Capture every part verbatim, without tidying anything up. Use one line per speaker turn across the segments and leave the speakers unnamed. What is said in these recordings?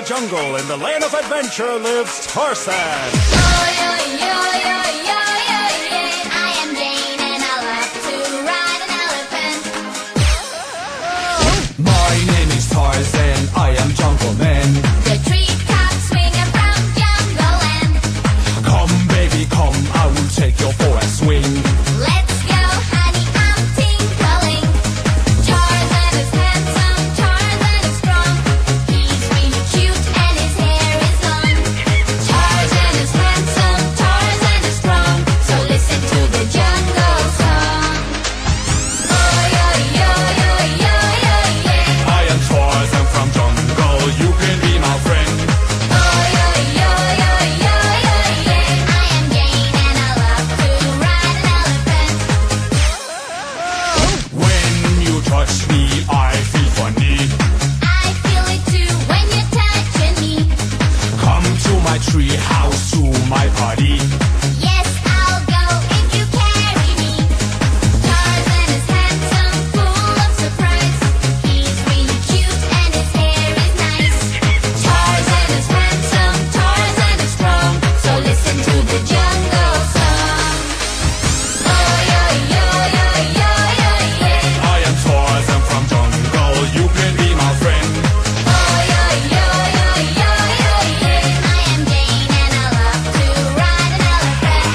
jungle, in the land of adventure lives Tarzan.
Yo, yo, yo, yo, yo, yo, yeah. I am Jane and I love to ride an elephant.
My name is Tarzan, I am Jungle Man.
The treetops swinging from jungle land.
Come baby, come, I will take you for a swing.
Let's go, honey, I'm tinkling. Tarzan is handsome, Tarzan is strong. He's really cute and his hair is long. Tarzan is handsome, Tarzan is strong. So listen to the jungle song. Oh, yo, yo, yo, yo, yo, yeah.
I am Tarzan from jungle, you can be my friend.
Oh, yo, yo, yo, yo, yo, yeah. I am Jane and I love to ride an elephant.
When you touch me, I feel funny.
I feel it too when you're touching me.
Come to my tree house, to my party.
Yes, I'll go if you carry me. Tarzan is handsome, full of surprise. He's really cute and his hair is nice. Tarzan is handsome, Tarzan is strong. So listen to the jungle song. Oh, yo, yo, yo, yo, yo, yeah.
I am Tarzan from jungle, you can be my friend.
Oh, yo, yo, yo, yo, yo, yeah. I am Jane and I love to ride an elephant.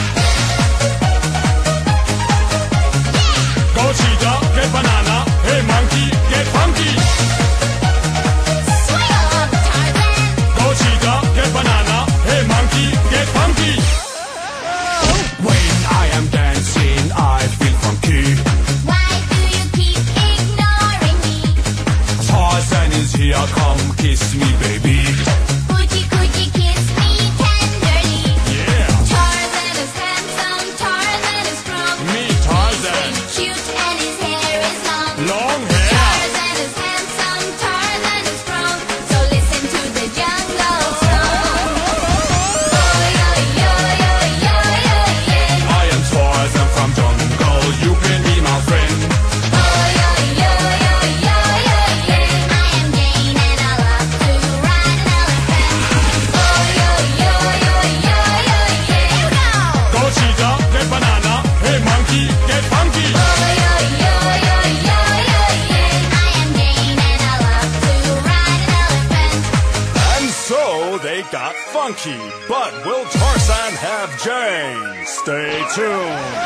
Go cheetah, get banana, hey monkey, get funky.
Swing along, Tarzan.
Go cheetah, get banana, hey monkey, get funky. When I am dancing, I feel funky.
Why do you keep ignoring me?
Tarzan is here, come kiss me, baby.
Coochie coochie kiss me tenderly.
Yeah,
Tarzan is handsome, Tarzan is strong.
me Tarzan,
He's cute and his hair is long.
long hair.
Tarzan is handsome, Tarzan is strong. So listen to the jungle song. Oh, yo, yo, yo, yo, yo, yeah.
I am Tarzan from jungle, you can be my friend.
Oh, yo, yo, yo, yo, yo, yeah. I am Jane and I love to ride an elephant. Oh, yo, yo, yo, yo, yo, yeah. Here we go.
Go cheetah, get banana, hey monkey, get funky.
Oh, yo, yo, yo, yo, yo, yeah. I am Jane and I love to ride an elephant.
And so they got funky. But will Tarzan have Jane? Stay tuned.